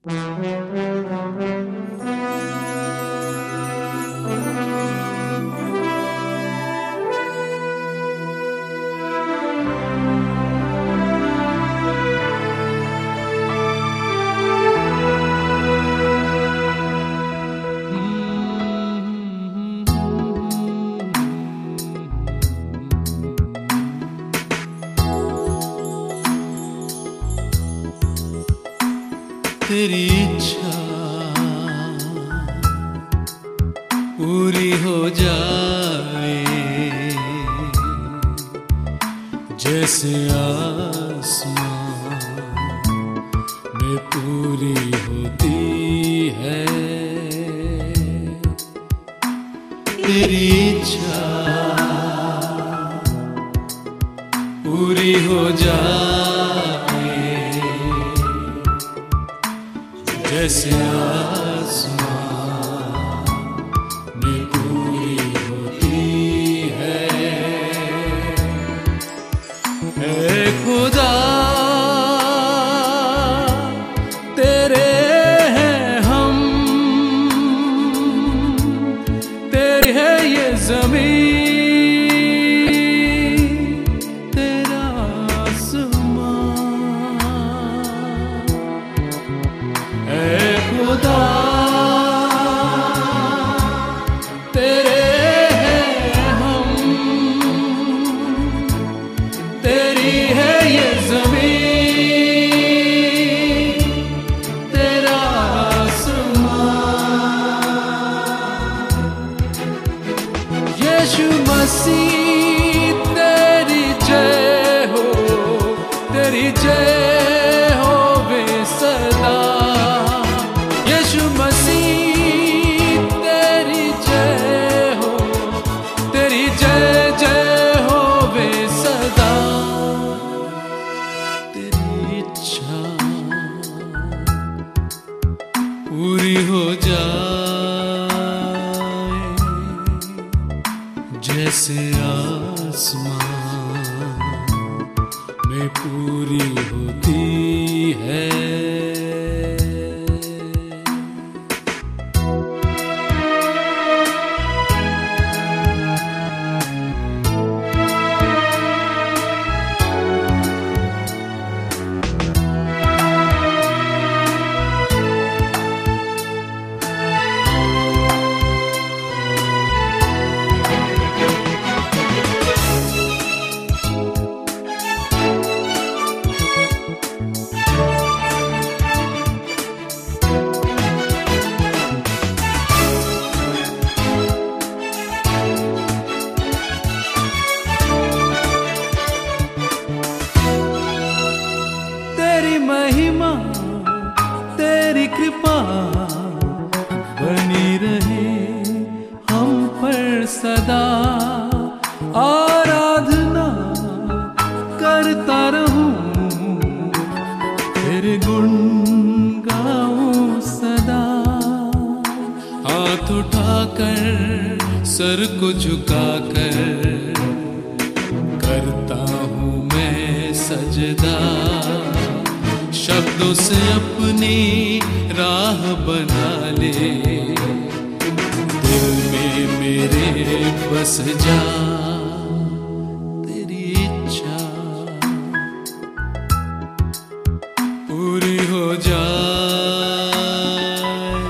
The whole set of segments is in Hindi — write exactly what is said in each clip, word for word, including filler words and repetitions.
तेरी इच्छा पूरी हो जाए, जैसे आसमां में पूरी होती है। तेरी इच्छा पूरी हो जाए, जैसे आसमां में पूरी होती है। ऐ खुदा तेरे हैं हम, तेरी है ये ज़मीन, तेरा आसमां। ऐ खुदा तेरे हैं हम, तेरी है ये ज़मीन, तेरा आसमां। यीशु मसीह तेरी जय हो, तेरी जय हो वे सदा। यीशु मसीह तेरी जय हो, तेरी जय जय हो वे सदा। तेरी इच्छा पूरी हो जाए, जैसे आसमां में पूरी होती है। तेरी महिमा तेरी कृपा बनी रहे हम पर सदा। आराधना करता रहूं, तेरे गुण गाऊं सदा। हाथ उठाकर सर को झुकाकर करता हूँ मैं सजदा। शब्दों से अपनी राह बना ले, दिल में मेरे बस जा। तेरी इच्छा पूरी हो जाए,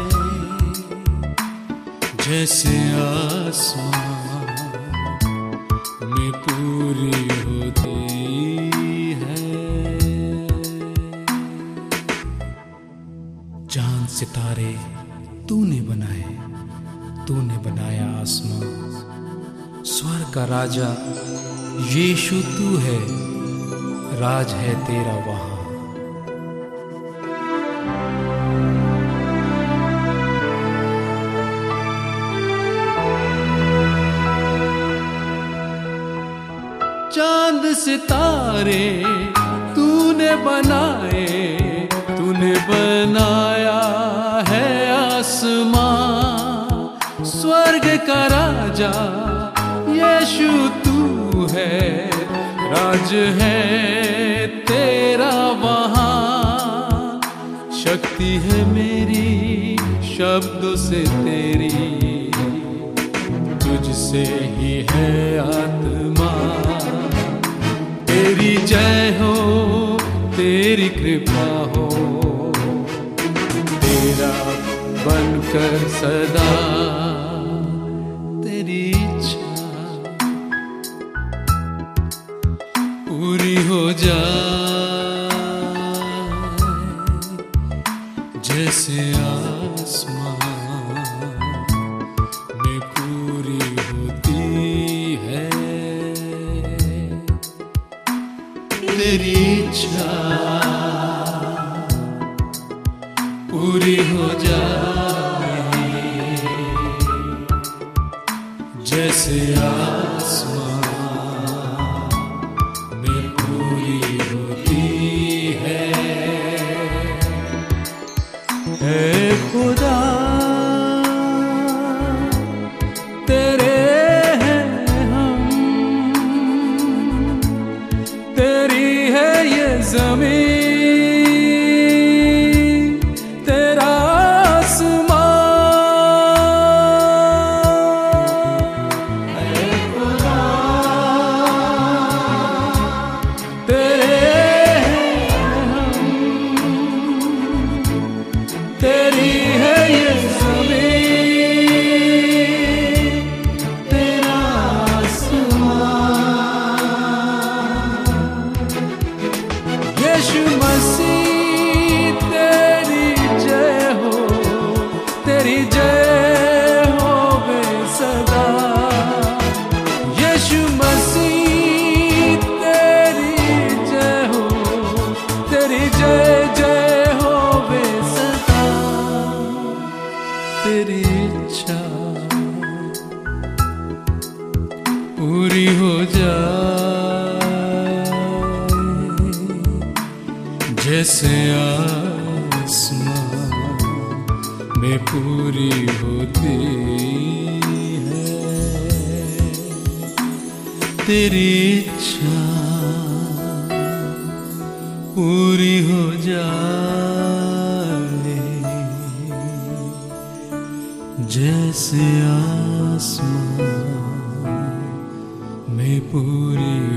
जैसे आसमां में पूरी होती है। चांद सितारे तूने बनाए, तूने बनाया आसमां। स्वर्ग का राजा यीशु तू है, राज है तेरा वहां। चांद सितारे तूने बनाए, तूने बनाया है आसमां। स्वर्ग का राजा यीशु तू है, राज है तेरा वहां। शक्ति है मेरी शब्दों से तेरी, तुझसे ही है आत्मा। तेरी जय हो, तेरी कृपा हो, तेरा बनकर सदा तेरी इच्छा पूरी हो जाए, जैसे आसमां में पूरी होती है तेरी इच्छा पूरी हो जाए, जैसे आसमां में पूरी होती है। है खुदा तेरे हैं हम, तेरी है ये ज़मीन, तेरा आसमान। है खुदा तेरे हैं हम, तेरी है ये ज़मीन, तेरा आसमान। यीशु मसीह तेरी जय हो, तेरी जय हो बे सदा। यीशु मसीह तेरी जय हो, तेरी जय जय हो बे सदा। तेरी इच्छा पूरी हो जाए, जैसे आसमां में पूरी होती है तेरी इच्छा पूरी हो जाए, जैसे आसमां में पूरी